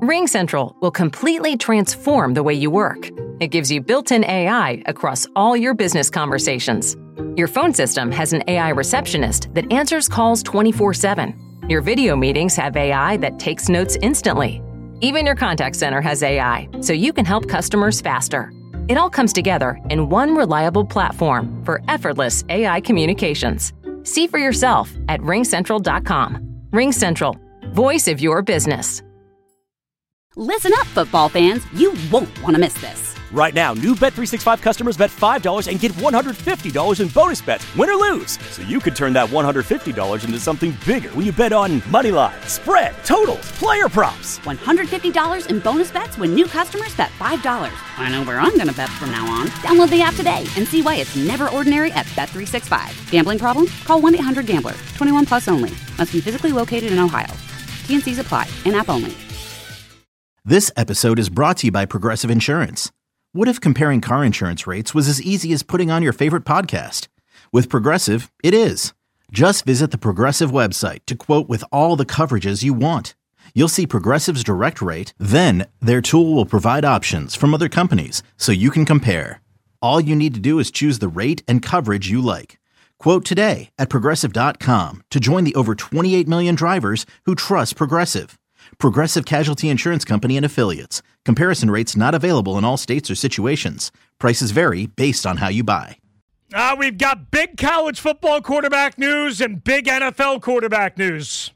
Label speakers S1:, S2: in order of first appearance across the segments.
S1: RingCentral will completely transform the way you work. It gives you built-in AI across all your business conversations. Your phone system has an AI receptionist that answers calls 24/7. Your video meetings have AI that takes notes instantly. Even your contact center has AI, so you can help customers faster. It all comes together in one reliable platform for effortless AI communications. See for yourself at ringcentral.com. RingCentral, voice of your business.
S2: Listen up, football fans. You won't want to miss this.
S3: Right now, new Bet365 customers bet $5 and get $150 in bonus bets, win or lose. So you could turn that $150 into something bigger when you bet on moneyline, spread, totals, player props.
S2: $150 in bonus bets when new customers bet $5. I know where I'm going to bet from now on. Download the app today and see why it's never ordinary at Bet365. Gambling problem? Call 1-800-GAMBLER. 21 plus only. Must be physically located in Ohio. T&Cs apply. In-app only.
S4: This episode is brought to you by Progressive Insurance. What if comparing car insurance rates was as easy as putting on your favorite podcast? With Progressive, it is. Just visit the Progressive website to quote with all the coverages you want. You'll see Progressive's direct rate, then their tool will provide options from other companies so you can compare. All you need to do is choose the rate and coverage you like. Quote today at Progressive.com to join the over 28 million drivers who trust Progressive. Progressive Casualty Insurance Company and Affiliates. Comparison rates not available in all states or situations. Prices vary based on how you buy.
S5: We've got big college football quarterback news and big NFL quarterback news.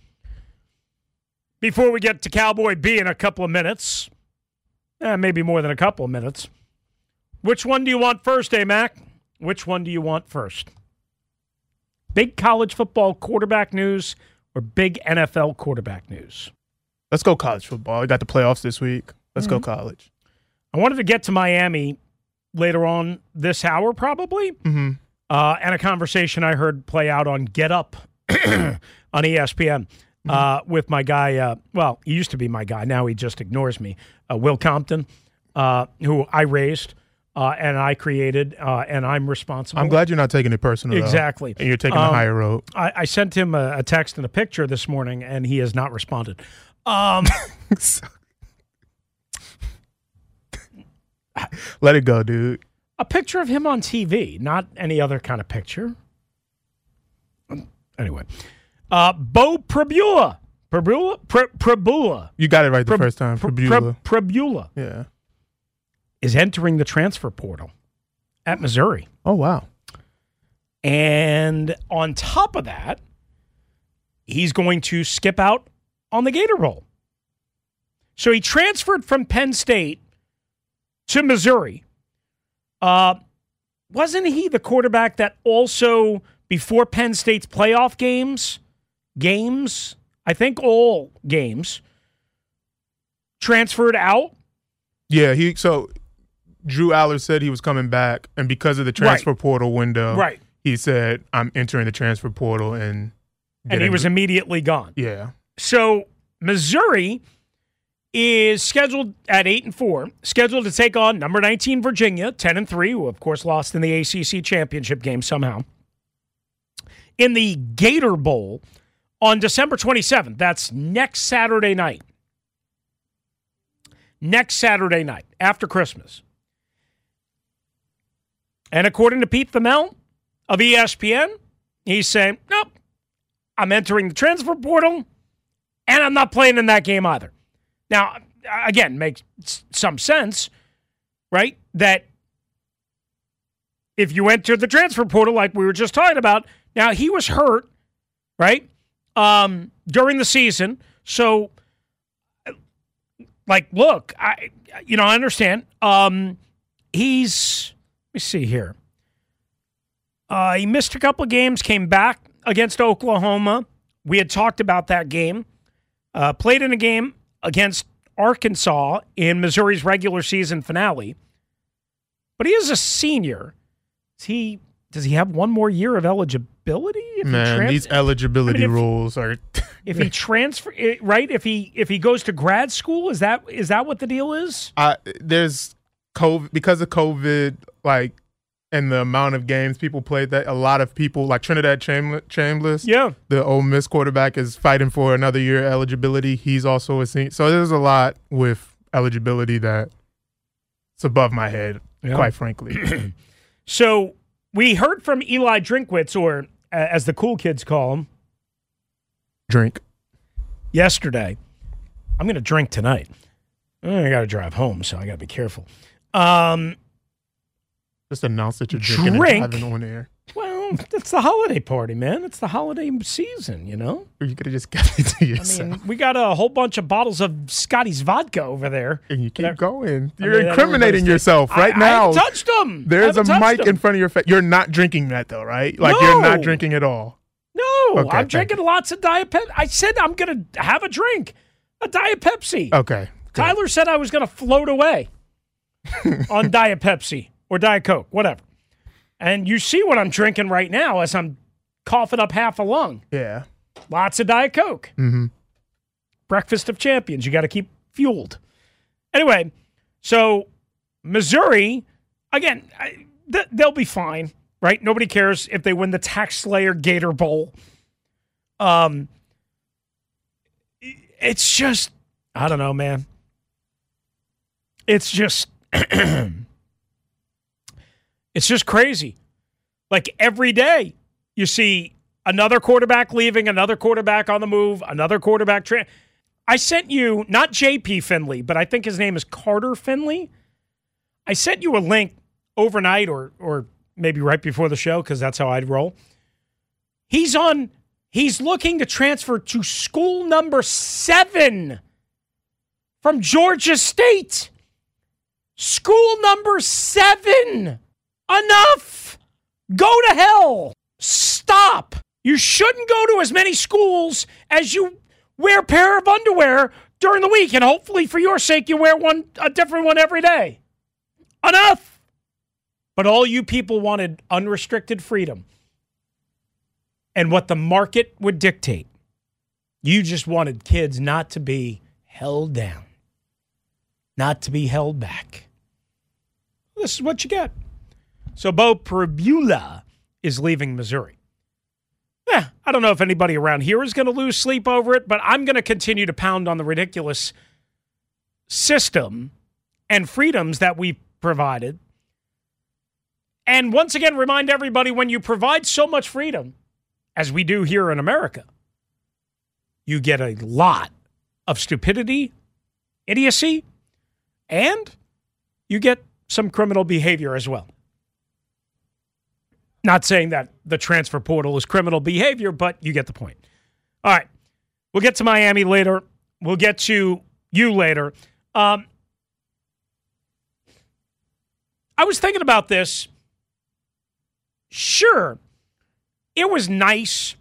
S5: Before we get to Cowboy B in a couple of minutes, maybe more than a couple of minutes, which one do you want first, Mac? Which one do you want first? Big college football quarterback news or big NFL quarterback news?
S6: Let's go college football. We got the playoffs this week. Let's go college.
S5: I wanted to get to Miami later on this hour, probably. And a conversation I heard play out on Get Up on ESPN with my guy. Well, he used to be my guy. Now he just ignores me. Will Compton, who I raised and I created, and I'm responsible.
S6: I'm glad you're not taking it personal.
S5: Exactly.
S6: And you're taking the higher road.
S5: I sent him a text and a picture this morning, and he has not responded.
S6: Let it go, dude.
S5: A picture of him on TV, not any other kind of picture. Anyway, Bo Prabula. Prabula.
S6: You got it right the first time.
S5: Prabula.
S6: Yeah.
S5: Is entering the transfer portal at Missouri.
S6: Oh, wow.
S5: And on top of that, he's going to skip out on the Gator Bowl. So he transferred from Penn State to Missouri. Wasn't he the quarterback that also, before Penn State's playoff games, I think all games, transferred out?
S6: Yeah, so Drew Aller said he was coming back, and because of the transfer portal window, he said, I'm entering the transfer portal. And
S5: he was immediately gone.
S6: Yeah.
S5: So Missouri is scheduled at 8-4, scheduled to take on number 19 Virginia, 10-3, who of course lost in the ACC championship game somehow, in the Gator Bowl on December 27th. That's next Saturday night. Next Saturday night, after Christmas. And according to Pete Thamel of ESPN, he's saying, nope, I'm entering the transfer portal, and I'm not playing in that game either. Now, again, makes some sense, right? That if you enter the transfer portal like we were just talking about, now he was hurt, right, during the season. So, like, look, I understand. Let me see here. He missed a couple of games, came back against Oklahoma. We had talked about that game. Played in a game against Arkansas in Missouri's regular season finale. But he is a senior. Does he have one more year of eligibility?
S6: These eligibility rules are.
S5: If he transfer, right? If he goes to grad school, is that what the deal is?
S6: There's COVID because of COVID, like, and the amount of games people played, that a lot of people, like Trinidad Chambliss, the Ole Miss quarterback, is fighting for another year eligibility. He's also a senior. So there's a lot with eligibility that it's above my head, quite frankly.
S5: So we heard from Eli Drinkwitz, or as the cool kids call him,
S6: Drink,
S5: yesterday. I'm going to drink tonight. I got to drive home, so I got to be careful.
S6: Just announce that you're drinking and driving on air.
S5: Well, it's the holiday party, man. It's the holiday season, you know?
S6: Or you could have just kept it to yourself.
S5: I mean, we got a whole bunch of bottles of Scotty's vodka over there.
S6: And you keep going. You're incriminating yourself right now.
S5: I touched them.
S6: There's a mic in front of your face. You're not drinking that, though, right? Like, you're not drinking at all.
S5: No, okay, I'm drinking lots of Diet Pepsi. I said I'm going to have a drink, a Diet Pepsi.
S6: Okay.
S5: Tyler said I was going to float away on Diet Pepsi or Diet Coke, whatever. And you see what I'm drinking right now as I'm coughing up half a lung.
S6: Yeah.
S5: Lots of Diet Coke.
S6: Mm-hmm.
S5: Breakfast of champions. You got to keep fueled. Anyway, so Missouri, again, they'll be fine, right? Nobody cares if they win the Tax Slayer Gator Bowl. It's just, I don't know, man. It's just, it's just crazy. Like every day you see another quarterback leaving, another quarterback on the move, another quarterback. I sent you, not JP Finley, but I think his name is Carter Finley. I sent you a link overnight or maybe right before the show because that's how I'd roll. He's looking to transfer to school number 7 from Georgia State. School number 7. Enough. Go to hell. Stop. You shouldn't go to as many schools as you wear a pair of underwear during the week, and hopefully for your sake you wear a different one every day. Enough. But all you people wanted unrestricted freedom and what the market would dictate. You just wanted kids not to be held down, not to be held back. This is what you get. So Bo Pribula is leaving Missouri. I don't know if anybody around here is going to lose sleep over it, but I'm going to continue to pound on the ridiculous system and freedoms that we provided. And once again, remind everybody, when you provide so much freedom, as we do here in America, you get a lot of stupidity, idiocy, and you get some criminal behavior as well. Not saying that the transfer portal is criminal behavior, but you get the point. All right. We'll get to Miami later. We'll get to you later. I was thinking about this. Sure, it was nice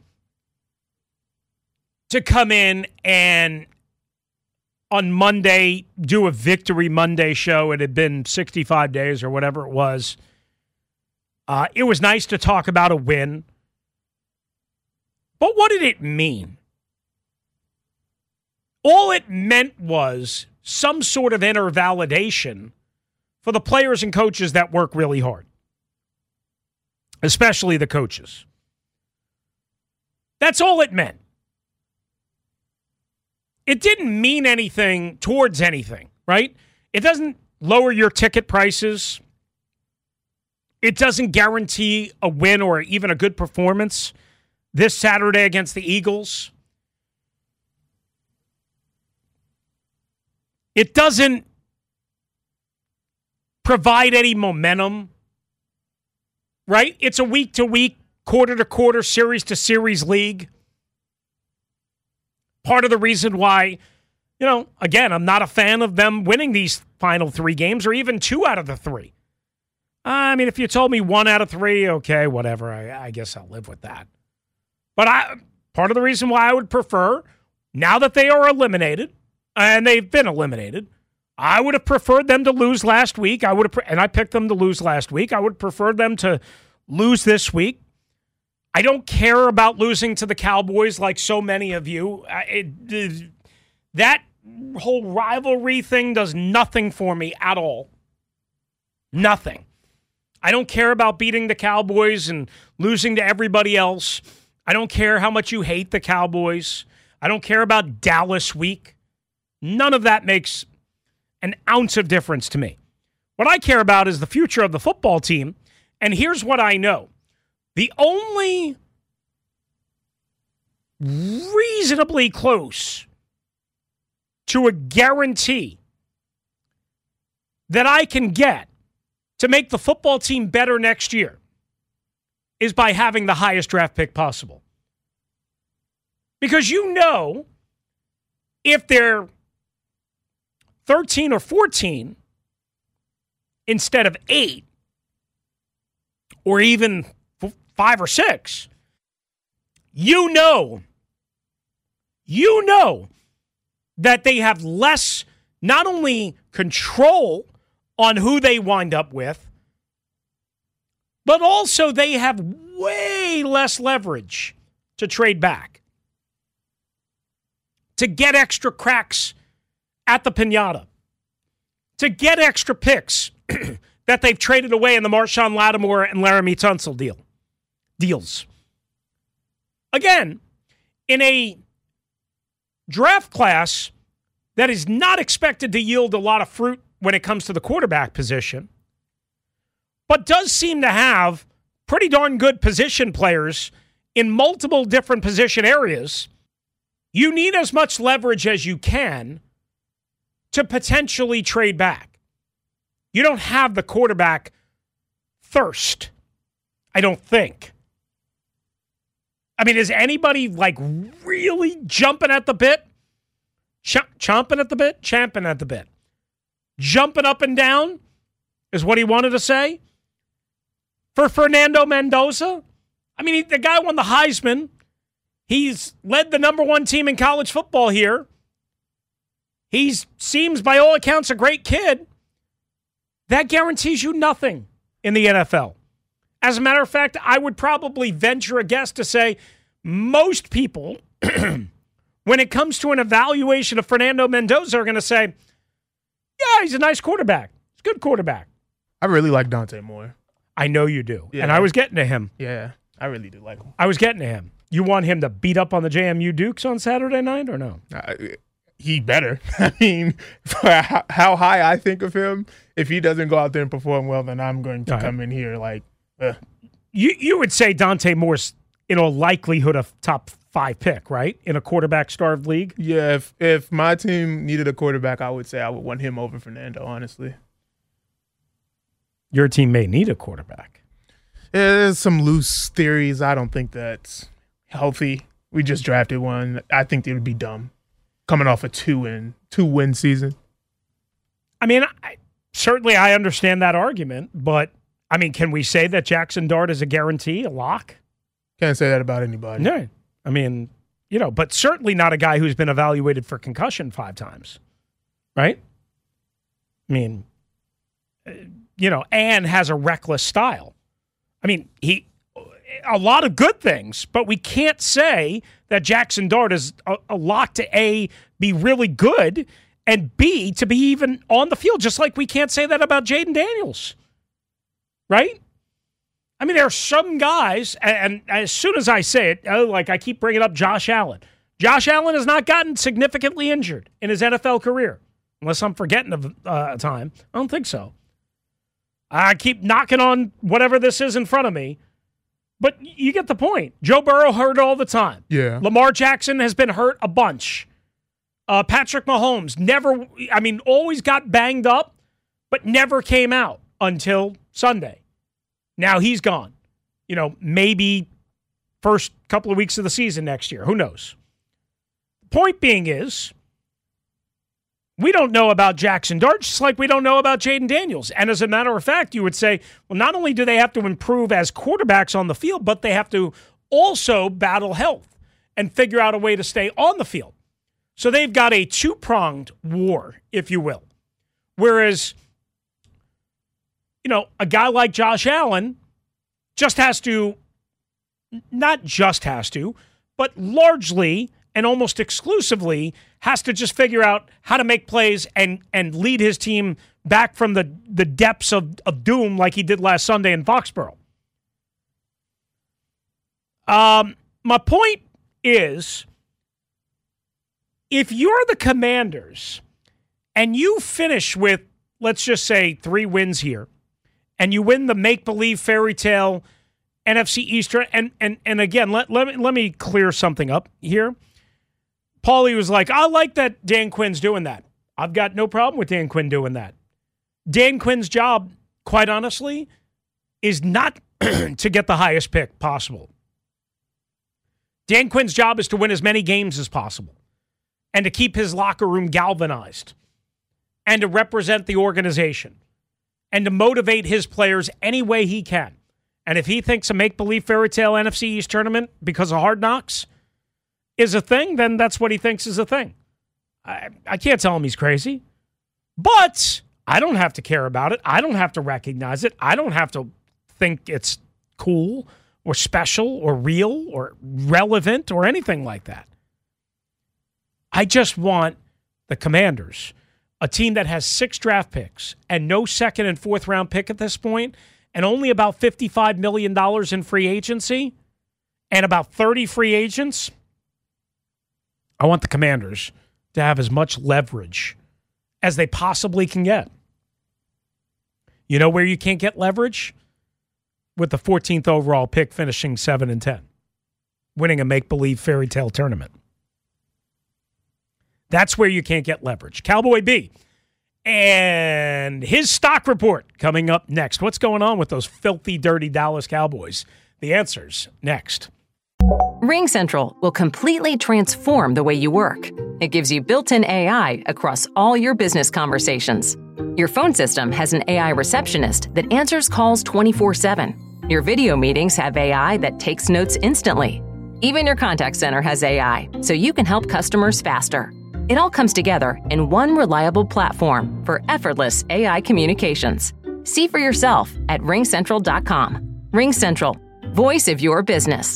S5: to come in and on Monday do a Victory Monday show. It had been 65 days or whatever it was. It was nice to talk about a win. But what did it mean? All it meant was some sort of inner validation for the players and coaches that work really hard, especially the coaches. That's all it meant. It didn't mean anything towards anything, right? It doesn't lower your ticket prices. It doesn't guarantee a win or even a good performance this Saturday against the Eagles. It doesn't provide any momentum, right? It's a week-to-week, quarter-to-quarter, series-to-series league. Part of the reason why, again, I'm not a fan of them winning these final 3 games or even 2 out of the 3. I mean, if you told me 1 out of 3, okay, whatever. I guess I'll live with that. But part of the reason why I would prefer, now that they are eliminated, and they've been eliminated, I would have preferred them to lose last week. And I picked them to lose last week. I would prefer them to lose this week. I don't care about losing to the Cowboys like so many of you. That whole rivalry thing does nothing for me at all. Nothing. I don't care about beating the Cowboys and losing to everybody else. I don't care how much you hate the Cowboys. I don't care about Dallas week. None of that makes an ounce of difference to me. What I care about is the future of the football team, and here's what I know. The only reasonably close to a guarantee that I can get to make the football team better next year is by having the highest draft pick possible. Because you know, if they're 13 or 14 instead of 8, or even 5 or 6, you know that they have less, not only control on who they wind up with, but also they have way less leverage to trade back, to get extra cracks at the piñata, to get extra picks that they've traded away in the Marshawn Lattimore and Laramie Tunsil deals. Again, in a draft class that is not expected to yield a lot of fruit when it comes to the quarterback position, but does seem to have pretty darn good position players in multiple different position areas, you need as much leverage as you can to potentially trade back. You don't have the quarterback thirst, I don't think. I mean, is anybody like really jumping at the bit? Chomping at the bit? Champing at the bit. Jumping up and down is what he wanted to say. For Fernando Mendoza, I mean, the guy won the Heisman. He's led the number 1 team in college football here. He seems, by all accounts, a great kid. That guarantees you nothing in the NFL. As a matter of fact, I would probably venture a guess to say most people, when it comes to an evaluation of Fernando Mendoza, are going to say, yeah, he's a nice quarterback. He's a good quarterback.
S6: I really like Dante Moore.
S5: I know you do. Yeah. And I was getting to him.
S6: Yeah, I really do like him.
S5: I was getting to him. You want him to beat up on the JMU Dukes on Saturday night or no?
S6: He better. I mean, for how high I think of him, if he doesn't go out there and perform well, then I'm going to come in here like...
S5: You would say Dante Moore's in a likelihood of top 5 pick, right? In a quarterback-starved league?
S6: Yeah, if my team needed a quarterback, I would say I would want him over Fernando, honestly.
S5: Your team may need a quarterback.
S6: There's some loose theories. I don't think that's healthy. We just drafted one. I think it would be dumb coming off a 2-win season.
S5: I mean, certainly I understand that argument, but I mean, can we say that Jackson Dart is a guarantee, a lock?
S6: Can't say that about anybody.
S5: No. I mean, but certainly not a guy who's been evaluated for concussion 5 times, right? I mean, and has a reckless style. I mean, a lot of good things, but we can't say that Jackson Dart is a lock to A, be really good, and B, to be even on the field, just like we can't say that about Jaden Daniels. Right? I mean, there are some guys, and as soon as I say it, like I keep bringing up Josh Allen. Josh Allen has not gotten significantly injured in his NFL career, unless I'm forgetting of a time. I don't think so. I keep knocking on whatever this is in front of me, but you get the point. Joe Burrow hurt all the time.
S6: Yeah.
S5: Lamar Jackson has been hurt a bunch. Patrick Mahomes always got banged up, but never came out until Sunday. Now he's gone. Maybe first couple of weeks of the season next year. Who knows? Point being is, we don't know about Jackson Dart, just like we don't know about Jaden Daniels. And as a matter of fact, you would say, well, not only do they have to improve as quarterbacks on the field, but they have to also battle health and figure out a way to stay on the field. So they've got a 2-pronged war, if you will. Whereas, a guy like Josh Allen but largely and almost exclusively has to just figure out how to make plays and lead his team back from the depths of doom like he did last Sunday in Foxborough. My point is, if you're the Commanders and you finish with, let's just say, 3 wins here, and you win the make-believe fairy tale NFC Eastern, and again, let me clear something up here. Paulie was like, I like that Dan Quinn's doing that. I've got no problem with Dan Quinn doing that. Dan Quinn's job, quite honestly, is not to get the highest pick possible. Dan Quinn's job is to win as many games as possible and to keep his locker room galvanized and to represent the organization and to motivate his players any way he can. And if he thinks a make-believe fairy tale NFC East tournament because of Hard Knocks is a thing, then that's what he thinks is a thing. I can't tell him he's crazy, but I don't have to care about it. I don't have to recognize it. I don't have to think it's cool or special or real or relevant or anything like that. I just want the Commanders, a team that has 6 draft picks and no second and fourth round pick at this point, and only about $55 million in free agency and about 30 free agents. I want the Commanders to have as much leverage as they possibly can get. You know where you can't get leverage? With the 14th overall pick finishing 7-10, winning a make-believe fairy tale tournament. That's where you can't get leverage. Cowboy B and his stock report coming up next. What's going on with those filthy, dirty Dallas Cowboys? The answer's next.
S1: RingCentral will completely transform the way you work. It gives you built-in AI across all your business conversations. Your phone system has an AI receptionist that answers calls 24/7. Your video meetings have AI that takes notes instantly. Even your contact center has AI, so you can help customers faster. It all comes together in one reliable platform for effortless AI communications. See for yourself at ringcentral.com. RingCentral, voice of your business.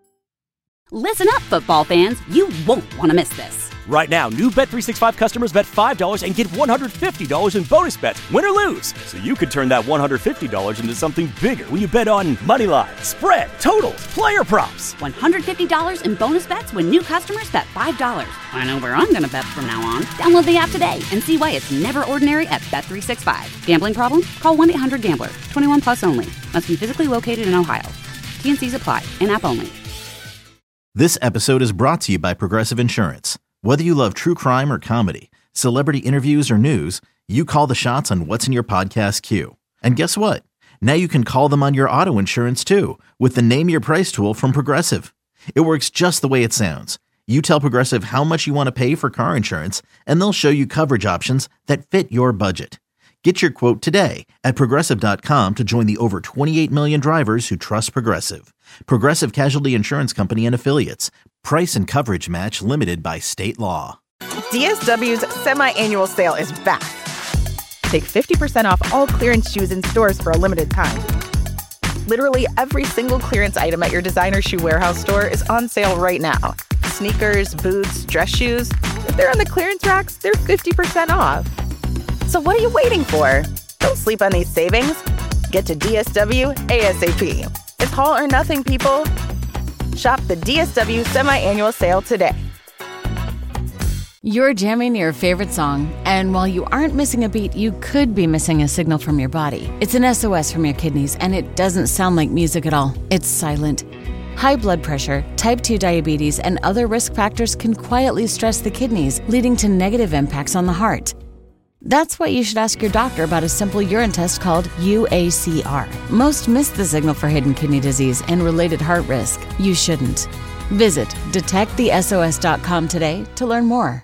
S2: Listen up, football fans. You won't want to miss this.
S3: Right now, new Bet365 customers bet $5 and get $150 in bonus bets, win or lose. So you could turn that $150 into something bigger when you bet on moneyline, spread, totals, player props.
S2: $150 in bonus bets when new customers bet $5. I know where I'm going to bet from now on. Download the app today and see why it's never ordinary at Bet365. Gambling problem? Call 1-800-GAMBLER. 21 plus only. Must be physically located in Ohio. T&Cs apply. In-app only.
S4: This episode is brought to you by Progressive Insurance. Whether you love true crime or comedy, celebrity interviews or news, you call the shots on what's in your podcast queue. And guess what? Now you can call them on your auto insurance too with the Name Your Price tool from Progressive. It works just the way it sounds. You tell Progressive how much you want to pay for car insurance, and they'll show you coverage options that fit your budget. Get your quote today at Progressive.com to join the over 28 million drivers who trust Progressive. Progressive Casualty Insurance Company and Affiliates. Price and coverage match limited by state law.
S7: DSW's semi-annual sale is back. Take 50% off all clearance shoes in stores for a limited time. Literally every single clearance item at your designer shoe warehouse store is on sale right now. Sneakers, boots, dress shoes. If they're on the clearance racks, they're 50% off. So what are you waiting for? Don't sleep on these savings. Get to DSW ASAP. It's all or nothing, people. Shop the DSW semi-annual sale today.
S8: You're jamming your favorite song, and while you aren't missing a beat, you could be missing a signal from your body. It's an SOS from your kidneys, and it doesn't sound like music at all. It's silent. High blood pressure, type 2 diabetes, and other risk factors can quietly stress the kidneys, leading to negative impacts on the heart. That's why you should ask your doctor about a simple urine test called UACR. Most miss the signal for hidden kidney disease and related heart risk. You shouldn't. Visit detectthesos.com today to learn more.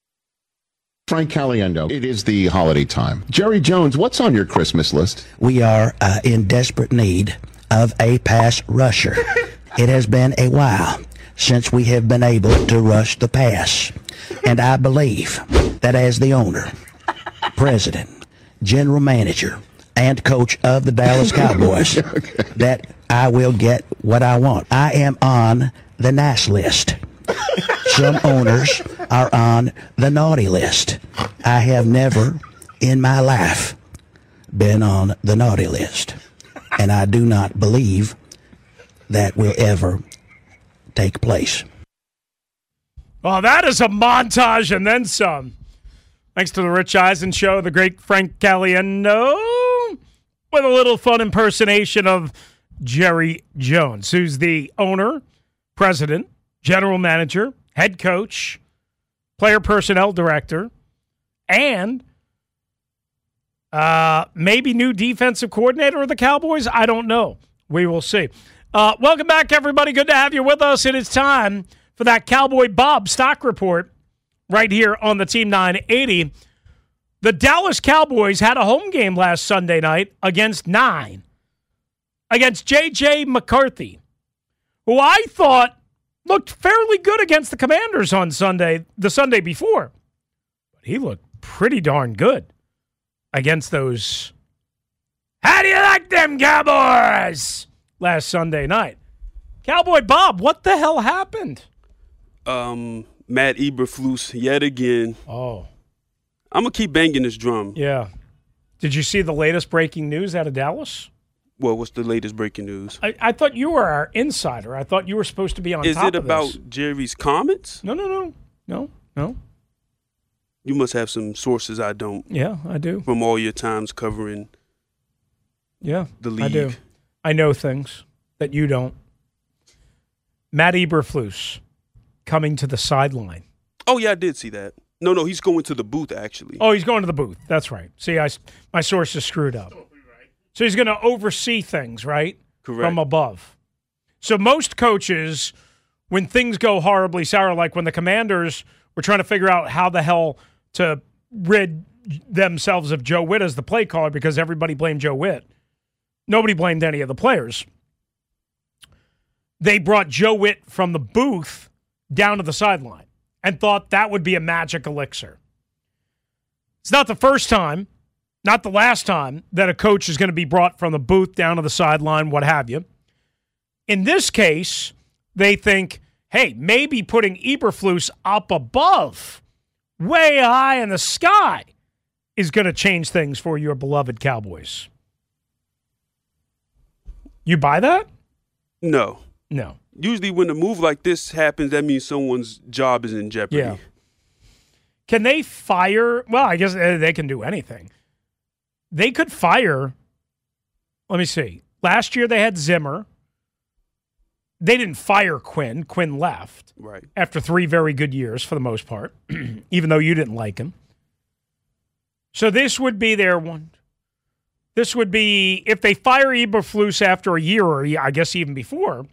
S9: Frank Caliendo. It is the holiday time. Jerry Jones, what's on your Christmas list?
S10: We are in desperate need of a pass rusher. It has been a while since we have been able to rush the pass. And I believe that as the owner, president, general manager, and coach of the Dallas Cowboys, that I will get what I want. I am on the nice list. Some owners are on the naughty list. I have never in my life been on the naughty list. And I do not believe that will ever take place.
S5: Well, that is a montage and then some. Thanks to the Rich Eisen Show, the great Frank Caliendo, with a little fun impersonation of Jerry Jones, who's the owner, president, general manager, head coach, player personnel director, and maybe new defensive coordinator of the Cowboys. I don't know. We will see. Welcome back, everybody. Good to have you with us. It is time for that Cowboy Bob stock report right here on the Team 980. The Dallas Cowboys had a home game last Sunday night against J.J. McCarthy, who I thought looked fairly good against the Commanders on the Sunday before. But he looked pretty darn good against those, how do you like them Cowboys, last Sunday night. Cowboy Bob, what the hell happened?
S11: Matt Eberflus yet again.
S5: Oh.
S11: I'm going to keep banging this drum.
S5: Yeah. Did you see the latest breaking news out of Dallas?
S11: Well, what's the latest breaking news?
S5: I thought you were our insider. I thought you were supposed to be on top of this.
S11: Is it about Jerry's comments?
S5: No.
S11: You must have some sources I don't.
S5: Yeah, I do.
S11: From all your times covering the league.
S5: I do. I know things that you don't. Matt Eberflus coming to the sideline.
S11: Oh, yeah, I did see that. No, he's going to the booth, actually.
S5: Oh, he's going to the booth. That's right. See, my source is screwed up. So he's going to oversee things, right?
S11: Correct.
S5: From above. So most coaches, when things go horribly sour, like when the Commanders were trying to figure out how the hell to rid themselves of Joe Witt as the play caller because everybody blamed Joe Witt. Nobody blamed any of the players. They brought Joe Witt from the booth down to the sideline and thought that would be a magic elixir. It's not the first time, not the last time, that a coach is going to be brought from the booth down to the sideline, what have you. In this case, they think, hey, maybe putting Eberflus up above, way high in the sky, is going to change things for your beloved Cowboys. You buy that?
S11: No.
S5: No.
S11: Usually when a move like this happens, that means someone's job is in jeopardy.
S5: Yeah. Can they fire? Well, I guess they can do anything. They could fire. Let me see. Last year they had Zimmer. They didn't fire Quinn. Quinn left.
S11: Right.
S5: After 3 very good years for the most part, even though you didn't like him. So this would be their one. This would be, if they fire Eberflus after a year, or I guess even before,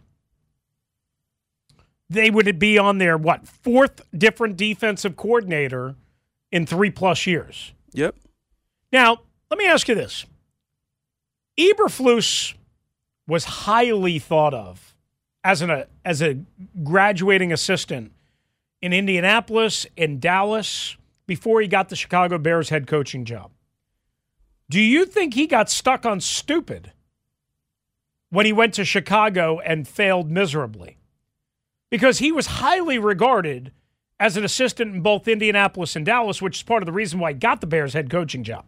S5: they would be on their, 4th different defensive coordinator in 3+ years.
S11: Yep.
S5: Now, let me ask you this. Eberflus was highly thought of as a graduating assistant in Indianapolis, in Dallas, before he got the Chicago Bears head coaching job. Do you think he got stuck on stupid when he went to Chicago and failed miserably? Because he was highly regarded as an assistant in both Indianapolis and Dallas, which is part of the reason why he got the Bears head coaching job.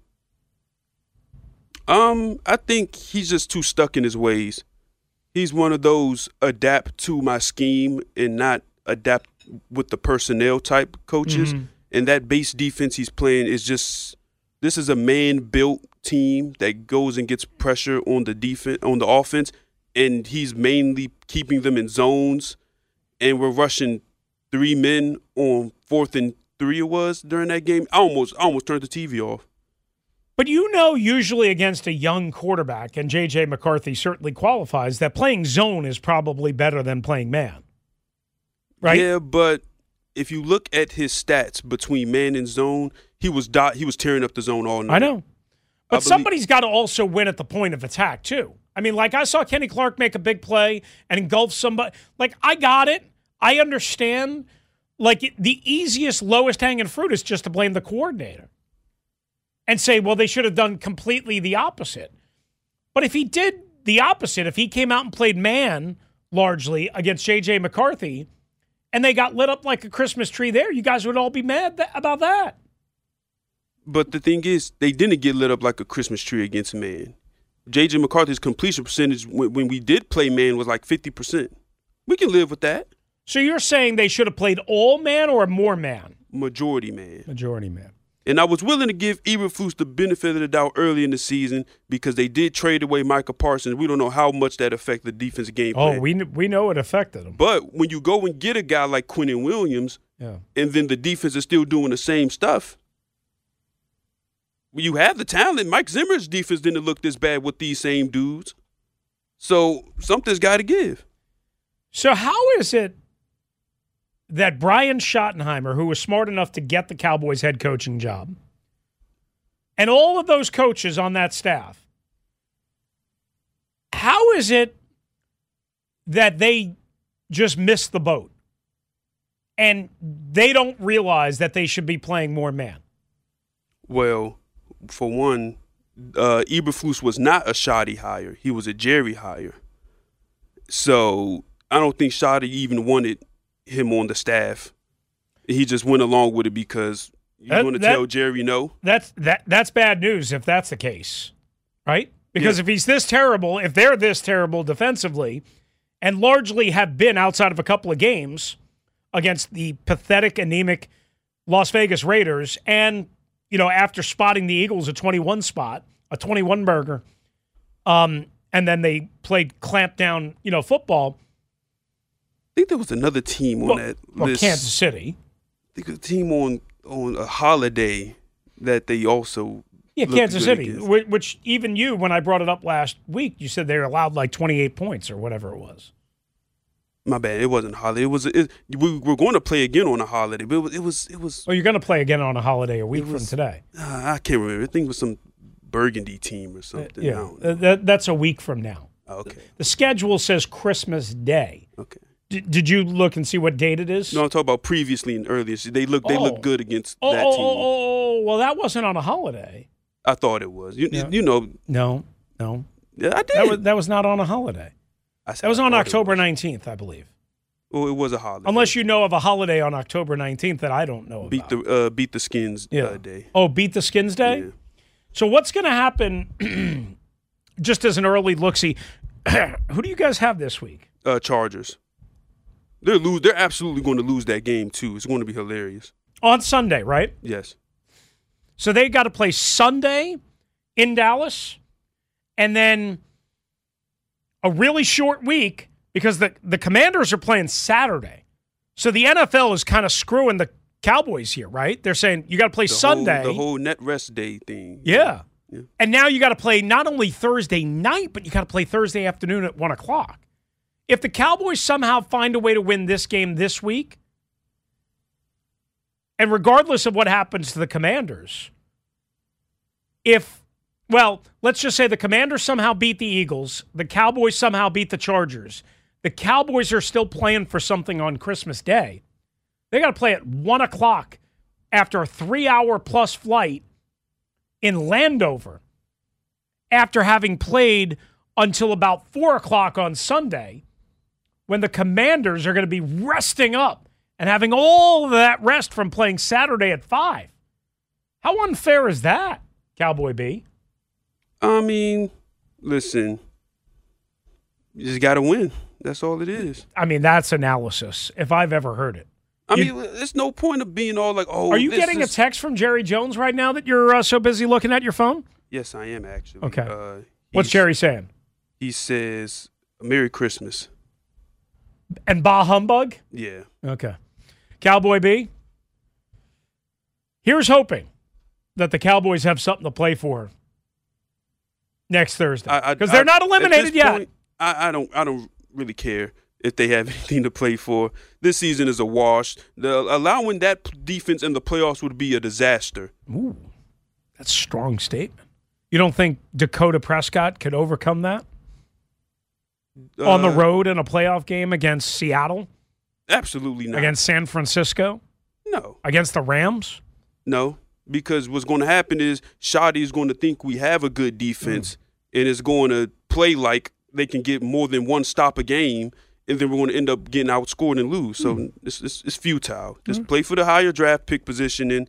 S11: I think he's just too stuck in his ways. He's one of those adapt to my scheme and not adapt with the personnel type coaches. Mm-hmm. And that base defense he's playing is just, this is a man-built team that goes and gets pressure on the defense, on the offense, and he's mainly keeping them in zones. And we're rushing 3 men on 4th and 3 it was during that game. I almost turned the TV off.
S5: But usually against a young quarterback, and J.J. McCarthy certainly qualifies, that playing zone is probably better than playing man. Right?
S11: Yeah, but if you look at his stats between man and zone, he was tearing up the zone all night.
S5: I know. But somebody's got to also win at the point of attack, too. I mean, like, I saw Kenny Clark make a big play and engulf somebody. Like, I got it. I understand. Like, the easiest, lowest hanging fruit is just to blame the coordinator and say, well, they should have done completely the opposite. But if he did the opposite, if he came out and played man largely against J.J. McCarthy and they got lit up like a Christmas tree there, you guys would all be mad about that.
S11: But the thing is, they didn't get lit up like a Christmas tree against man. J.J. McCarthy's completion percentage when we did play man was like 50%. We can live with that.
S5: So you're saying they should have played all man or more man?
S11: Majority man.
S5: Majority man.
S11: And I was willing to give Eberflus the benefit of the doubt early in the season because they did trade away Micah Parsons. We don't know how much that affected the defensive game plan.
S5: Oh, we know it affected them.
S11: But when you go and get a guy like Quinnen Williams, and then the defense is still doing the same stuff, you have the talent. Mike Zimmer's defense didn't look this bad with these same dudes. So something's got to give.
S5: So how is it that Brian Schottenheimer, who was smart enough to get the Cowboys head coaching job, and all of those coaches on that staff, how is it that they just missed the boat and they don't realize that they should be playing more man?
S11: Well, for one, Eberflus was not a Shoddy hire. He was a Jerry hire. So I don't think Shoddy even wanted him on the staff. He just went along with it because you're going to tell Jerry no.
S5: That's bad news if that's the case, right? Because if he's this terrible, if they're this terrible defensively, and largely have been outside of a couple of games against the pathetic, anemic Las Vegas Raiders, and after spotting the Eagles a 21 burger, and then they played clamp down, football.
S11: I think there was another team on that list.
S5: Kansas City.
S11: I think a team on a holiday that they also
S5: Kansas City, which even you, when I brought it up last week, you said they were allowed like 28 points or whatever it was.
S11: My bad. It wasn't a holiday. We were going to play again on a holiday, but it was. Oh,
S5: you're going to play again on a holiday a week from today.
S11: I can't remember. I think it was some Burgundy team or something.
S5: That's a week from now.
S11: Okay.
S5: The schedule says Christmas Day.
S11: Okay.
S5: Did you look and see what date it is?
S11: No, I'm talking about previously and earlier. They look good against that team.
S5: Well, that wasn't on a holiday.
S11: I thought it was. You know.
S5: No.
S11: Yeah, I did.
S5: That was not on a holiday. That was on October 19th, I believe.
S11: Well, it was a holiday.
S5: Unless you know of a holiday on October 19th that I don't know about.
S11: Beat the Skins Day.
S5: Oh, Beat the Skins Day?
S11: Yeah.
S5: So what's going to happen, just as an early look-see, who do you guys have this week?
S11: Chargers. They're absolutely going to lose that game, too. It's going to be hilarious.
S5: On Sunday, right?
S11: Yes.
S5: So they got to play Sunday in Dallas, and then a really short week because the Commanders are playing Saturday. So the NFL is kind of screwing the Cowboys here, right? They're saying you got to play Sunday.
S11: The whole net rest day thing.
S5: Yeah. And now you got to play not only Thursday night, but you got to play Thursday afternoon at 1 o'clock. If the Cowboys somehow find a way to win this game this week, and regardless of what happens to the Commanders, let's just say the Commanders somehow beat the Eagles, the Cowboys somehow beat the Chargers, the Cowboys are still playing for something on Christmas Day. They got to play at 1 o'clock after a 3-hour-plus flight in Landover after having played until about 4 o'clock on Sunday, when the Commanders are going to be resting up and having all of that rest from playing Saturday at 5. How unfair is that, Cowboy B?
S11: I mean, listen, you just got to win. That's all it is.
S5: I mean, that's analysis, if I've ever heard it.
S11: I mean, there's no point of being all like, oh.
S5: Are you getting a text from Jerry Jones right now that you're so busy looking at your phone?
S11: Yes, I am, actually.
S5: Okay. What's Jerry saying?
S11: He says, Merry Christmas.
S5: And bah humbug?
S11: Yeah.
S5: Okay. Cowboy B, here's hoping that the Cowboys have something to play for next Thursday. Because they're not eliminated yet.
S11: Point, I don't really care if they have anything to play for. This season is a wash. Allowing that defense in the playoffs would be a disaster.
S5: Ooh, that's a strong statement. You don't think Dakota Prescott could overcome that? On the road in a playoff game against Seattle?
S11: Absolutely not.
S5: Against San Francisco?
S11: No.
S5: Against the Rams?
S11: No, because what's going to happen is Shoddy is going to think we have a good defense and is going to play like they can get more than one stop a game, and then we're going to end up getting outscored and lose. So it's futile. Just play for the higher draft pick position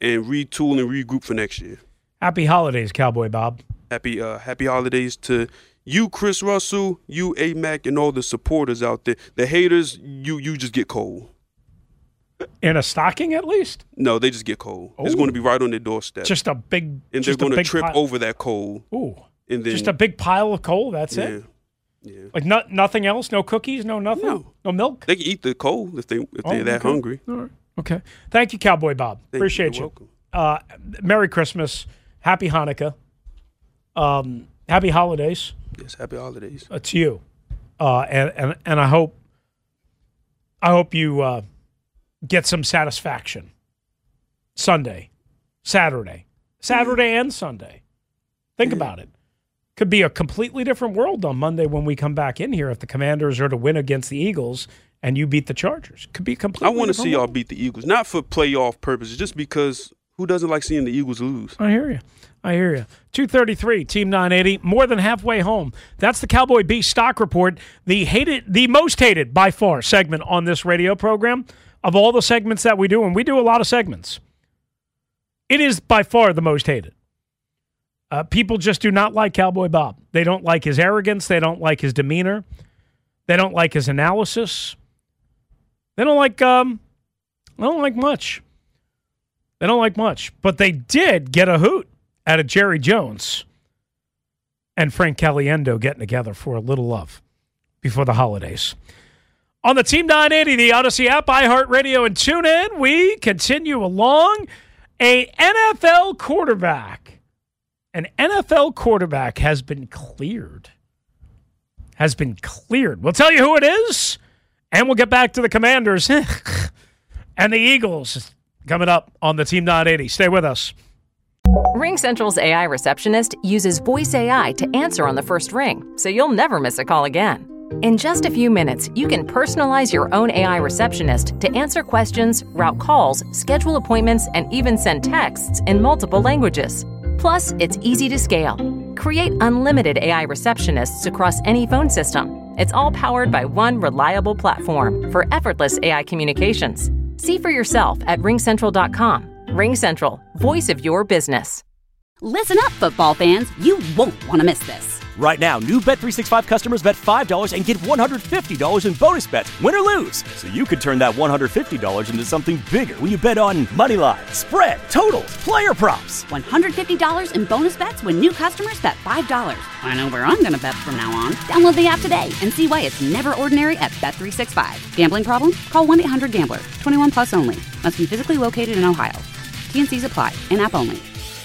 S11: and retool and regroup for next year.
S5: Happy holidays, Cowboy Bob.
S11: Happy holidays to you, Chris Russell, you, A-Mac, and all the supporters out there. The haters, you just get cold.
S5: In a stocking, at least?
S11: No, they just get cold. Oh. It's going to be right on their doorstep.
S5: Just a big
S11: And they're going to trip over that coal.
S5: Ooh.
S11: And then,
S5: just a big pile of coal, that's it? Yeah. Like nothing else? No cookies? No nothing? No milk?
S11: They can eat the coal if they're that hungry.
S5: All right. Okay. Thank you, Cowboy Bob. Appreciate you.
S11: Welcome.
S5: Merry Christmas. Happy Hanukkah. Happy holidays.
S11: Yes, happy holidays.
S5: To you. And I hope you get some satisfaction. Saturday and Sunday. Think about it. Could be a completely different world on Monday when we come back in here if the Commanders are to win against the Eagles and you beat the Chargers. Could be completely different.
S11: I want to see y'all beat the Eagles, not for playoff purposes, just because who doesn't like seeing the Eagles lose?
S5: I hear you. 2:33, Team 980, more than halfway home. That's the Cowboy B Stock Report, the most hated by far segment on this radio program of all the segments that we do, and we do a lot of segments. It is by far the most hated. People just do not like Cowboy Bob. They don't like his arrogance. They don't like his demeanor. They don't like his analysis. They don't like much. They don't like much. But they did get a hoot out of Jerry Jones and Frank Caliendo getting together for a little love before the holidays. On the Team 980, the Odyssey app, iHeartRadio, and TuneIn, we continue along. An NFL quarterback has been cleared. We'll tell you who it is, and we'll get back to the Commanders and the Eagles coming up on the Team 980. Stay with us.
S1: RingCentral's AI receptionist uses voice AI to answer on the first ring, so you'll never miss a call again. In just a few minutes, you can personalize your own AI receptionist to answer questions, route calls, schedule appointments, and even send texts in multiple languages. Plus, it's easy to scale. Create unlimited AI receptionists across any phone system. It's all powered by one reliable platform for effortless AI communications. See for yourself at ringcentral.com. RingCentral, voice of your business.
S2: Listen up, football fans. You won't want to miss this.
S3: Right now, new Bet365 customers bet $5 and get $150 in bonus bets, win or lose. So you could turn that $150 into something bigger when you bet on moneyline, spread, totals, player props.
S2: $150 in bonus bets when new customers bet $5. I know where I'm going to bet from now on. Download the app today and see why it's never ordinary at Bet365. Gambling problem? Call 1-800-GAMBLER. 21 plus only. Must be physically located in Ohio. T&Cs apply. In-app only.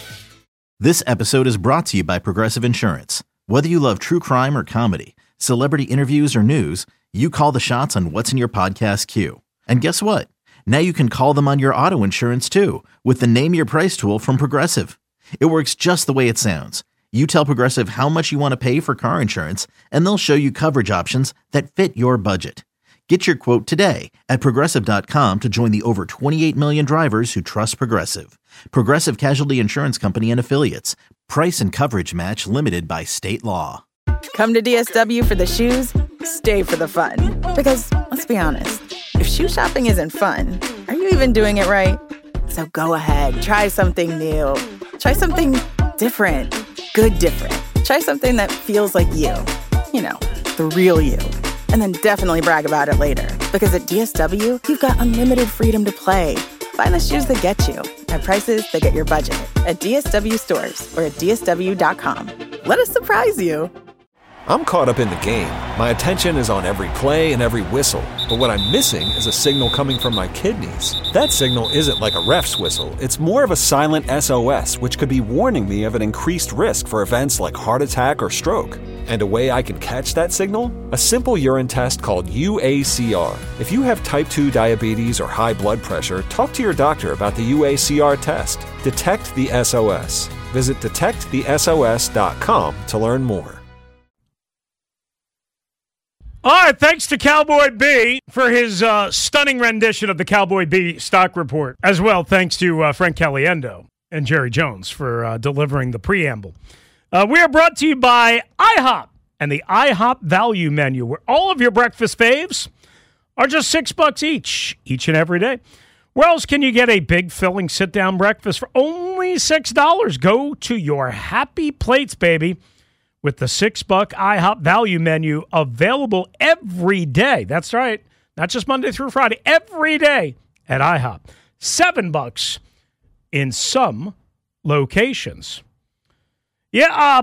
S4: This episode is brought to you by Progressive Insurance. Whether you love true crime or comedy, celebrity interviews or news, you call the shots on what's in your podcast queue. And guess what? Now you can call them on your auto insurance too with the Name Your Price tool from Progressive. It works just the way it sounds. You tell Progressive how much you want to pay for car insurance, and they'll show you coverage options that fit your budget. Get your quote today at Progressive.com to join the over 28 million drivers who trust Progressive. Progressive Casualty Insurance Company and Affiliates. Price and coverage match limited by state law.
S7: Come to DSW for the shoes, stay for the fun. Because, let's be honest, if shoe shopping isn't fun, are you even doing it right? So go ahead, try something new. Try something different. Good different. Try something that feels like you. You know, the real you. And then definitely brag about it later. Because at DSW, you've got unlimited freedom to play. Find the shoes that get you at prices that get your budget at DSW stores or at DSW.com. Let us surprise you.
S12: I'm caught up in the game. My attention is on every play and every whistle. But what I'm missing is a signal coming from my kidneys. That signal isn't like a ref's whistle. It's more of a silent SOS, which could be warning me of an increased risk for events like heart attack or stroke. And a way I can catch that signal? A simple urine test called UACR. If you have type 2 diabetes or high blood pressure, talk to your doctor about the UACR test. Detect the SOS. Visit detectthesos.com to learn more.
S5: All right, thanks to Cowboy B for his stunning rendition of the Cowboy B Stock Report. As well, thanks to Frank Caliendo and Jerry Jones for delivering the preamble. We are brought to you by IHOP and the IHOP Value Menu, where all of your breakfast faves are just $6 each and every day. Where else can you get a big, filling, sit-down breakfast for only $6? Go to your Happy Plates, baby, with the $6 IHOP value menu available every day. That's right. Not just Monday through Friday. Every day at IHOP. $7 in some locations. Yeah,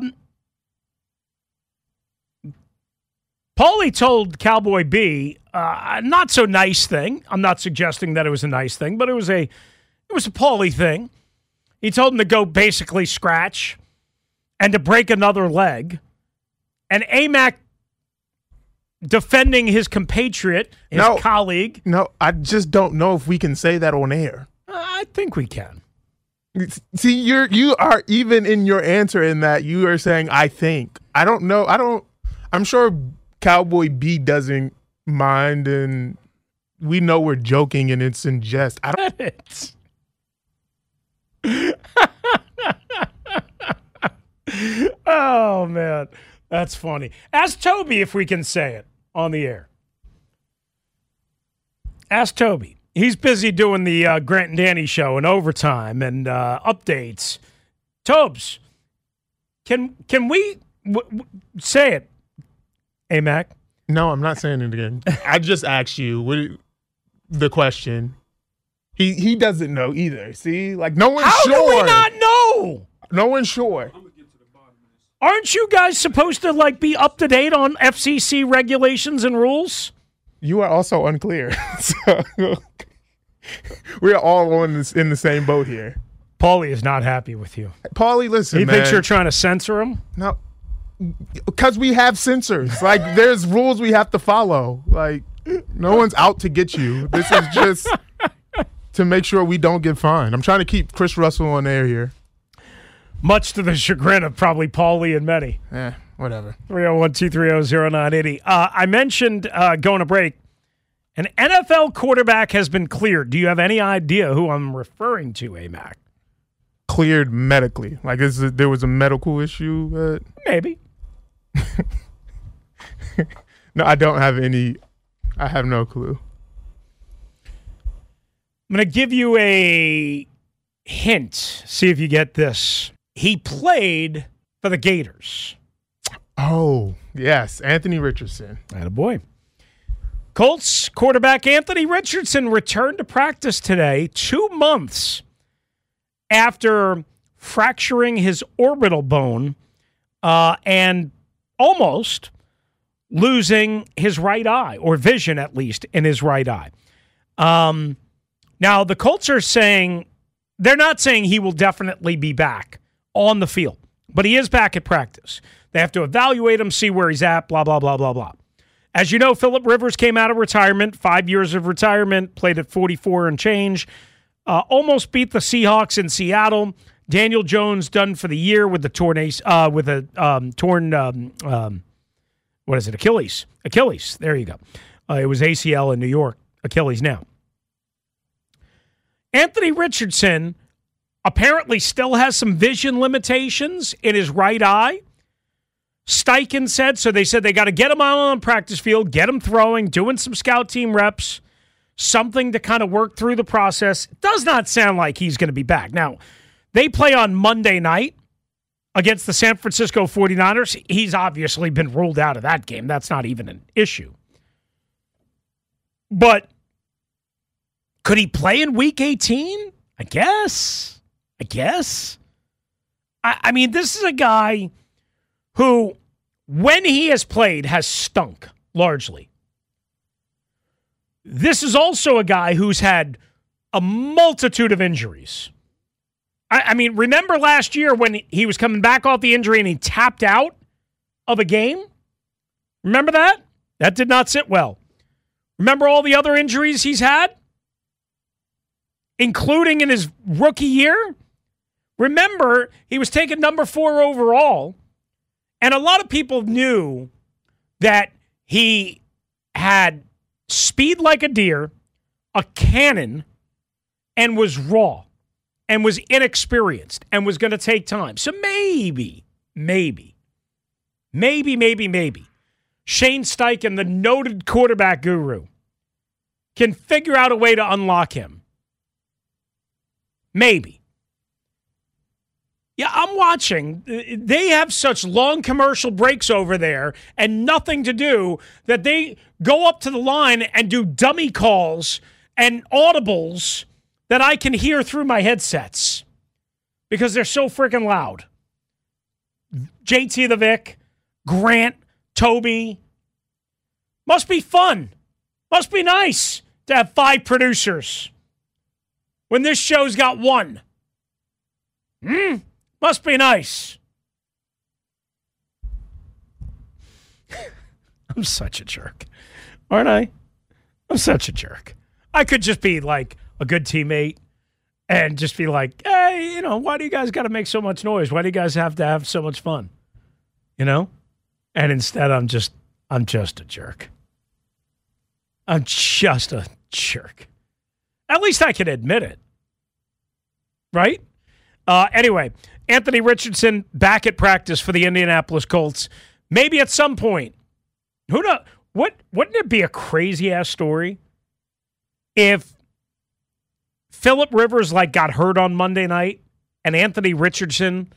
S5: Paulie told Cowboy B a not so nice thing. I'm not suggesting that it was a nice thing, but it was a Paulie thing. He told him to go basically scratch and to break another leg. And AMAC defending his compatriot, his colleague.
S6: No, I just don't know if we can say that on air.
S5: I think we can.
S6: See, you are even in your answer in that you are saying I think. I don't know. I'm sure Cowboy B doesn't mind, and we know we're joking and it's in jest. I don't.
S5: Oh man, that's funny. Ask Toby if we can say it on the air. Ask Toby. He's busy doing the Grant and Danny show and overtime and updates. Tobes, can we say it? Hey, Mac?
S6: No, I'm not saying it again. I just asked you the question. He doesn't know either. See? Like, no one's sure.
S5: How do we not know?
S6: No one's sure.
S5: Aren't you guys supposed to, like, be up to date on FCC regulations and rules?
S6: You are also unclear. So we are all in the same boat here.
S5: Paulie is not happy with you.
S6: Paulie, listen,
S5: He
S6: man.
S5: thinks you're trying to censor him?
S6: No. Because we have censors. Like, there's rules we have to follow. Like, no one's out to get you. This is just to make sure we don't get fined. I'm trying to keep Chris Russell on air here.
S5: Much to the chagrin of probably Paulie and many.
S6: Whatever.
S5: 301-230-0980. I mentioned going to break. An NFL quarterback has been cleared. Do you have any idea who I'm referring to, AMAC?
S6: Cleared medically. Like, there was a medical issue?
S5: Maybe.
S6: No, I don't have any. I have no clue.
S5: I'm going to give you a hint. See if you get this. He played for the Gators.
S6: Oh, yes. Anthony Richardson.
S5: Attaboy. Colts quarterback Anthony Richardson returned to practice today, 2 months after fracturing his orbital bone and almost losing his right eye, or vision at least, in his right eye. Now, the Colts are saying, they're not saying he will definitely be back on the field, but he is back at practice. They have to evaluate him, see where he's at, blah, blah, blah, blah, blah. As you know, Phillip Rivers came out of retirement, 5 years of retirement, played at 44 and change, almost beat the Seahawks in Seattle. Daniel Jones done for the year with the torn Achilles. Achilles. There you go. It was ACL in New York. Achilles now. Anthony Richardson apparently still has some vision limitations in his right eye. Steichen said, so they said they got to get him out on the practice field, get him throwing, doing some scout team reps, something to kind of work through the process. It does not sound like he's going to be back. Now, they play on Monday night against the San Francisco 49ers. He's obviously been ruled out of that game. That's not even an issue. But could he play in Week 18? I guess. I mean, this is a guy who, when he has played, has stunk, largely. This is also a guy who's had a multitude of injuries. I mean, remember last year when he was coming back off the injury and he tapped out of a game? Remember that? That did not sit well. Remember all the other injuries he's had? Including in his rookie year? Remember, he was taken number 4 overall. And a lot of people knew that he had speed like a deer, a cannon, and was raw, and was inexperienced, and was going to take time. So maybe, Shane Steichen, the noted quarterback guru, can figure out a way to unlock him. Maybe. Yeah, I'm watching. They have such long commercial breaks over there and nothing to do that they go up to the line and do dummy calls and audibles that I can hear through my headsets because they're so freaking loud. JT the Vic, Grant, Toby. Must be fun. Must be nice to have 5 producers when this show's got 1. Must be nice. I'm such a jerk. Aren't I? I'm such a jerk. I could just be like a good teammate and just be like, hey, why do you guys got to make so much noise? Why do you guys have to have so much fun? And instead I'm just a jerk. I'm just a jerk. At least I can admit it. Right? Anyway, Anthony Richardson back at practice for the Indianapolis Colts. Maybe at some point. Who knows? Wouldn't it be a crazy-ass story if Phillip Rivers got hurt on Monday night and Anthony Richardson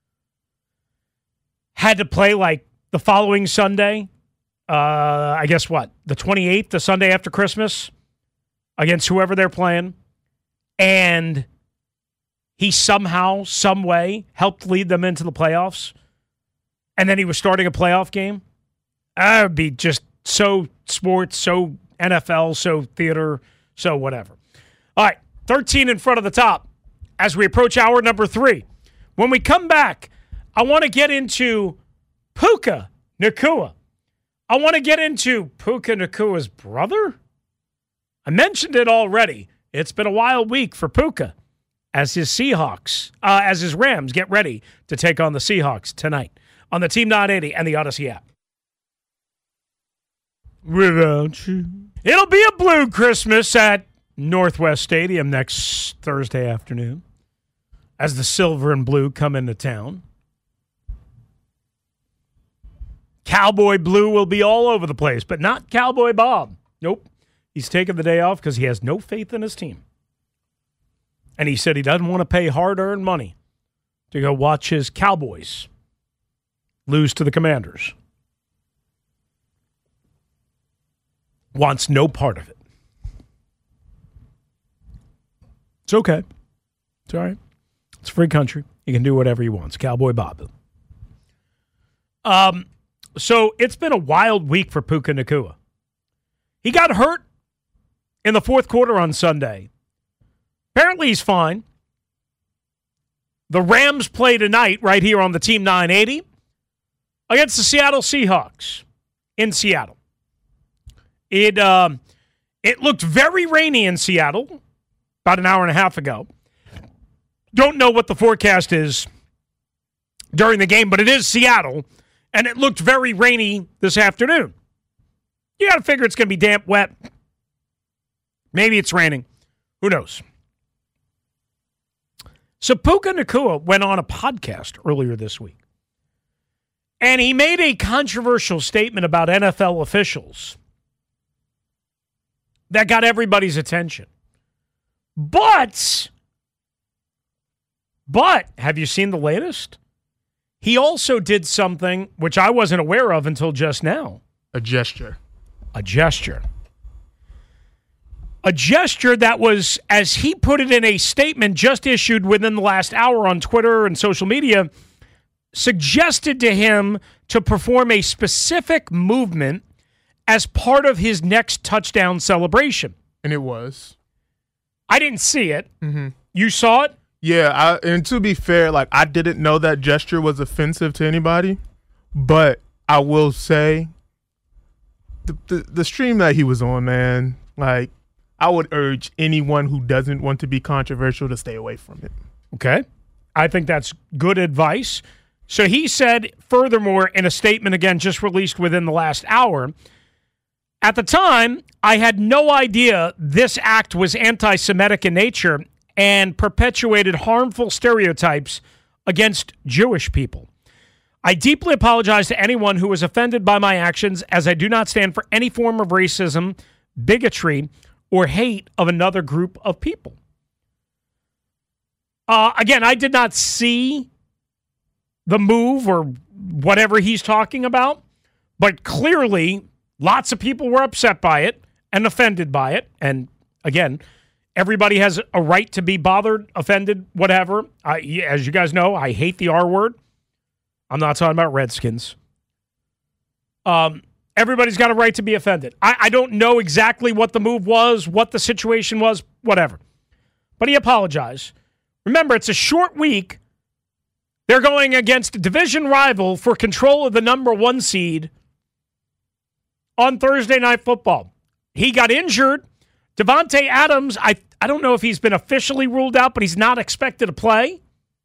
S5: had to play the following Sunday? I guess what? The 28th, the Sunday after Christmas, against whoever they're playing. And he somehow, some way, helped lead them into the playoffs. And then he was starting a playoff game. That would be just so sports, so NFL, so theater, so whatever. All right, 13 in front of the top as we approach hour number 3. When we come back, I want to get into Puka Nacua. I want to get into Puka Nacua's brother. I mentioned it already. It's been a wild week for Puka as his Rams get ready to take on the Seahawks tonight on the Team 980 and the Odyssey app. Without you. It'll be a blue Christmas at Northwest Stadium next Thursday afternoon as the silver and blue come into town. Cowboy Blue will be all over the place, but not Cowboy Bob. Nope. He's taking the day off because he has no faith in his team. And he said he doesn't want to pay hard-earned money to go watch his Cowboys lose to the Commanders. Wants no part of it. It's okay. It's all right. It's a free country. He can do whatever he wants. Cowboy Bob. So it's been a wild week for Puka Nacua. He got hurt in the fourth quarter on Sunday. Apparently he's fine. The Rams play tonight right here on the Team 980 against the Seattle Seahawks in Seattle. It looked very rainy in Seattle about an hour and a half ago. Don't know what the forecast is during the game, but it is Seattle, and it looked very rainy this afternoon. You got to figure it's going to be damp, wet. Maybe it's raining. Who knows? So Puka Nacua went on a podcast earlier this week, and he made a controversial statement about NFL officials that got everybody's attention. But, have you seen the latest? He also did something which I wasn't aware of until just now.
S6: A gesture.
S5: A gesture. A gesture that was, as he put it in a statement just issued within the last hour on Twitter and social media, suggested to him to perform a specific movement as part of his next touchdown celebration.
S6: And it was.
S5: I didn't see it.
S6: Mm-hmm.
S5: You saw it?
S6: Yeah, and to be fair, I didn't know that gesture was offensive to anybody, but I will say the stream that he was on, man, I would urge anyone who doesn't want to be controversial to stay away from it.
S5: Okay. I think that's good advice. So he said, furthermore, in a statement, again, just released within the last hour, at the time, I had no idea this act was anti-Semitic in nature and perpetuated harmful stereotypes against Jewish people. I deeply apologize to anyone who was offended by my actions, as I do not stand for any form of racism, bigotry, or hate of another group of people. Again, I did not see the move or whatever he's talking about, but clearly lots of people were upset by it and offended by it. And again, everybody has a right to be bothered, offended, whatever. As you guys know, I hate the R word. I'm not talking about Redskins. Everybody's got a right to be offended. I don't know exactly what the move was, what the situation was, whatever. But he apologized. Remember, it's a short week. They're going against a division rival for control of the number 1 seed on Thursday Night Football. He got injured. Devontae Adams, I don't know if he's been officially ruled out, but he's not expected to play.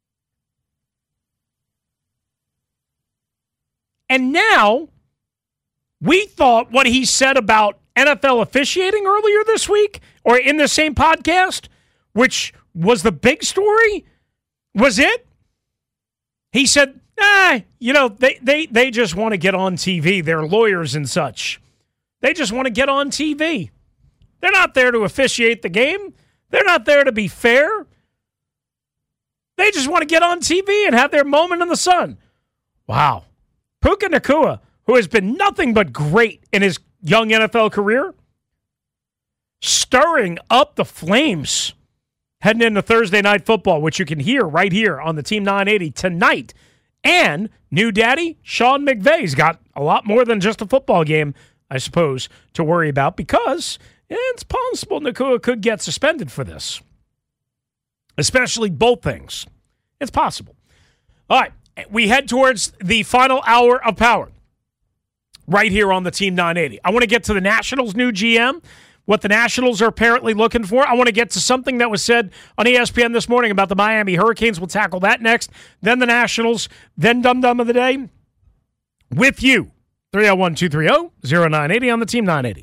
S5: And now, we thought what he said about NFL officiating earlier this week, or in the same podcast, which was the big story, was it? He said, they just want to get on TV. They're lawyers and such. They just want to get on TV. They're not there to officiate the game. They're not there to be fair. They just want to get on TV and have their moment in the sun. Wow. Puka Nacua, who has been nothing but great in his young NFL career, stirring up the flames heading into Thursday Night Football, which you can hear right here on the Team 980 tonight. And new daddy, Sean McVay's got a lot more than just a football game, I suppose, to worry about, because it's possible Nacua could get suspended for this. Especially both things. It's possible. All right, we head towards the final hour of power right here on the Team 980. I want to get to the Nationals' new GM, what the Nationals are apparently looking for. I want to get to something that was said on ESPN this morning about the Miami Hurricanes. We'll tackle that next. Then the Nationals, then Dum Dum of the Day with you. 301-230-0980 on the Team 980.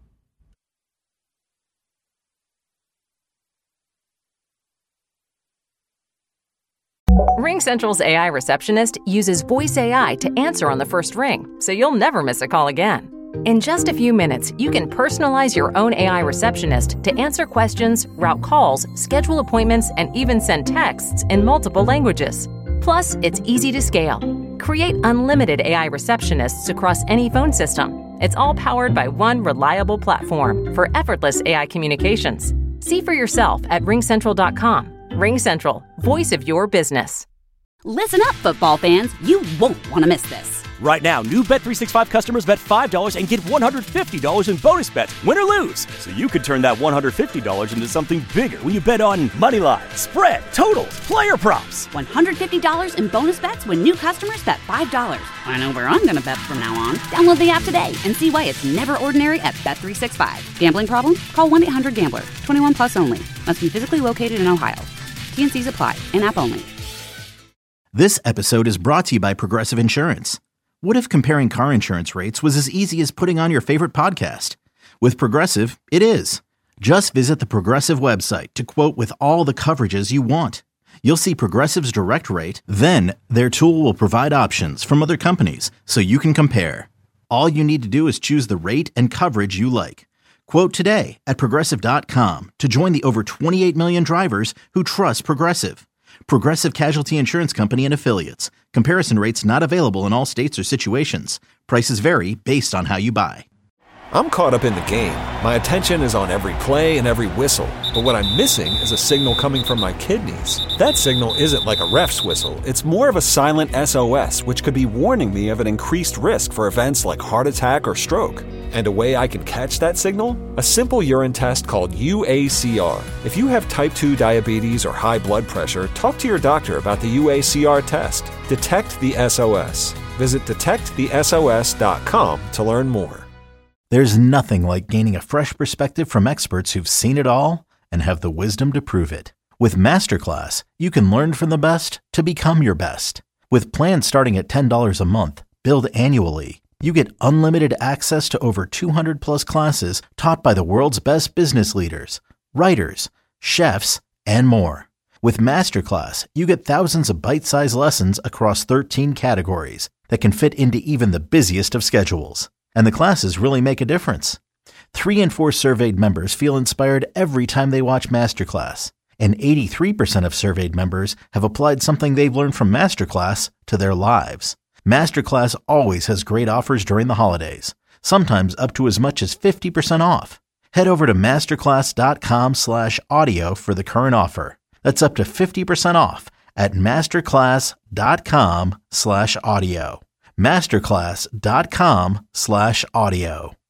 S1: RingCentral's AI receptionist uses voice AI to answer on the first ring, so you'll never miss a call again. In just a few minutes, you can personalize your own AI receptionist to answer questions, route calls, schedule appointments, and even send texts in multiple languages. Plus, it's easy to scale. Create unlimited AI receptionists across any phone system. It's all powered by one reliable platform for effortless AI communications. See for yourself at ringcentral.com. RingCentral, voice of your business.
S2: Listen up, football fans. You won't want to miss this.
S3: Right now, new Bet365 customers bet $5 and get $150 in bonus bets, win or lose. So you could turn that $150 into something bigger when you bet on moneyline, spread, totals, player props.
S2: $150 in bonus bets when new customers bet $5. I know where I'm going to bet from now on. Download the app today and see why it's never ordinary at Bet365. Gambling problem? Call 1-800-GAMBLER. 21 plus only. Must be physically located in Ohio. T&Cs apply. In-app only.
S4: This episode is brought to you by Progressive Insurance. What if comparing car insurance rates was as easy as putting on your favorite podcast? With Progressive, it is. Just visit the Progressive website to quote with all the coverages you want. You'll see Progressive's direct rate, then their tool will provide options from other companies so you can compare. All you need to do is choose the rate and coverage you like. Quote today at Progressive.com to join the over 28 million drivers who trust Progressive. Progressive Casualty Insurance Company and Affiliates. Comparison rates not available in all states or situations. Prices vary based on how you buy.
S12: I'm caught up in the game. My attention is on every play and every whistle. But what I'm missing is a signal coming from my kidneys. That signal isn't like a ref's whistle. It's more of a silent SOS, which could be warning me of an increased risk for events like heart attack or stroke. And a way I can catch that signal? A simple urine test called UACR. If you have type 2 diabetes or high blood pressure, talk to your doctor about the UACR test. Detect the SOS. Visit detectthesos.com to learn more.
S4: There's nothing like gaining a fresh perspective from experts who've seen it all and have the wisdom to prove it. With Masterclass, you can learn from the best to become your best. With plans starting at $10 a month, billed annually, you get unlimited access to over 200 plus classes taught by the world's best business leaders, writers, chefs, and more. With Masterclass, you get thousands of bite-sized lessons across 13 categories that can fit into even the busiest of schedules. And the classes really make a difference. 3 in 4 surveyed members feel inspired every time they watch Masterclass. And 83% of surveyed members have applied something they've learned from Masterclass to their lives. Masterclass always has great offers during the holidays, sometimes up to as much as 50% off. Head over to masterclass.com/audio for the current offer. That's up to 50% off at masterclass.com/audio. masterclass.com/audio.